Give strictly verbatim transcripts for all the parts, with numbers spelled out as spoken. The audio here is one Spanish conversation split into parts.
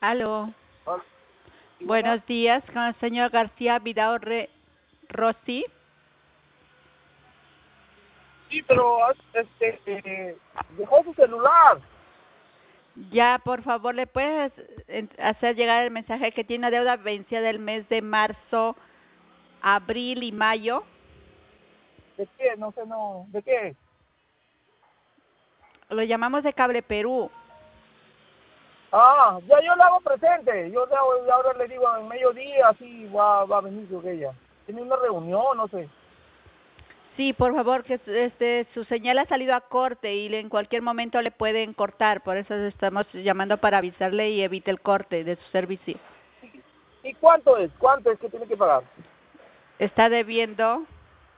Aló. Hola. ¿Y bueno? Buenos días, con el señor García Vidal Re- Rossi. Sí, pero este, eh, dejó su celular. Ya, por favor, ¿le puedes en- hacer llegar el mensaje que tiene una deuda vencida del mes de marzo, abril y mayo? ¿De qué? No sé, no. ¿De qué? Lo llamamos de Cable Perú. Ah, ya yo le hago presente. Yo le hago, ahora le digo al mediodía, así va, va a venir con ella. Tiene una reunión, no sé. Sí, por favor, que este su señal ha salido a corte y le- en cualquier momento le pueden cortar. Por eso estamos llamando para avisarle y evite el corte de su servicio. ¿Y cuánto es? ¿Cuánto es que tiene que pagar? Está debiendo,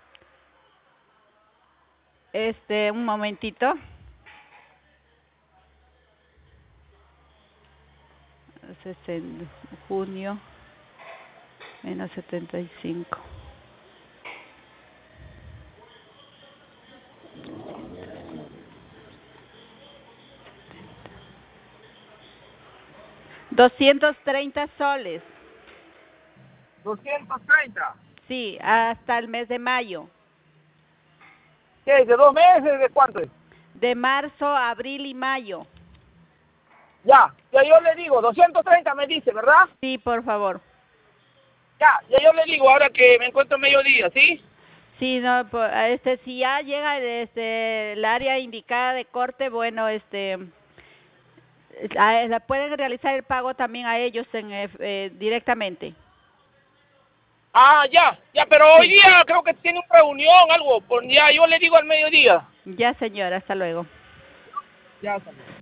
este, un momentito. Ese es en junio, menos setenta y cinco. Doscientos treinta soles. doscientos treinta. Sí, hasta el mes de mayo. ¿Qué es? ¿De dos meses? ¿De cuánto es? De marzo, abril y mayo. Ya, ya yo le digo, doscientos treinta me dice, ¿verdad? Sí, por favor. Ya, ya yo le digo ahora que me encuentro mediodía, ¿sí? Sí, no, po- este, si ya llega desde el área indicada de corte, bueno, este, a- la pueden realizar el pago también a ellos en, eh, eh, directamente. Ah, ya, ya, pero hoy Sí, día creo que tiene una reunión, algo. Pues ya, yo le digo al mediodía. ya señora, hasta luego. Ya, también.